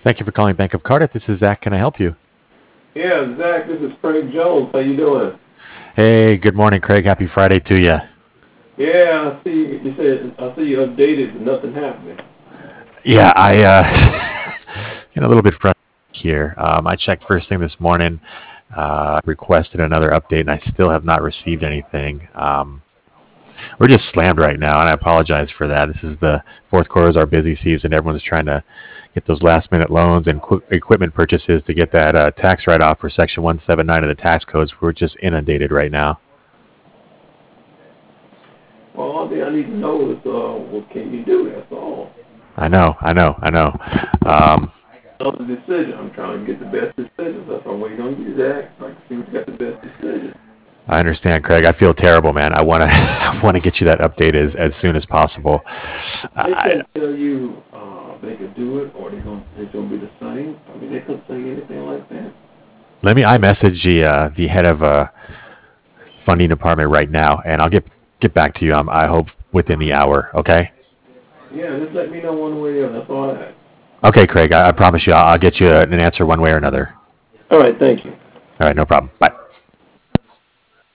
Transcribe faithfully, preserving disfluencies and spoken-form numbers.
Thank you for calling Bank of Cardiff. This is Zach. Can I help you? Yeah, Zach, this is Craig Jones. How you doing? Hey, good morning, Craig. Happy Friday to you. Yeah, I see you said I see you updated, but nothing happening. Yeah, I uh, getting a little bit frustrated here. Um, I checked first thing this morning, uh, requested another update, and I still have not received anything. Um, we're just slammed right now, and I apologize for that. This is the fourth quarter is our busy season. Everyone's trying to get those last minute loans and qu- equipment purchases to get that uh, tax write off for Section one seventy-nine of the tax codes. We're just inundated right now. Well, all thing I need to know is, uh, what can you do? That's all. I know, I know, I know. Um, Another decision. I'm trying to get the best decisions. That's why I'm waiting on you, Zach. Like, see who's got the best decision. I understand, Craig. I feel terrible, man. I want to, I want to get you that update as, as soon as possible. They I, couldn't tell you uh, they could do it, or they're gonna it's gonna be the same. I mean, they couldn't say anything like that. Let me. I message the uh, the head of uh, funding department right now, and I'll get get back to you. Um, I hope within the hour. Okay. Yeah, just let me know one way or the other. That's all I ask. Okay, Craig. I, I promise you, I'll, I'll get you an answer one way or another. All right, thank you. All right, no problem. Bye.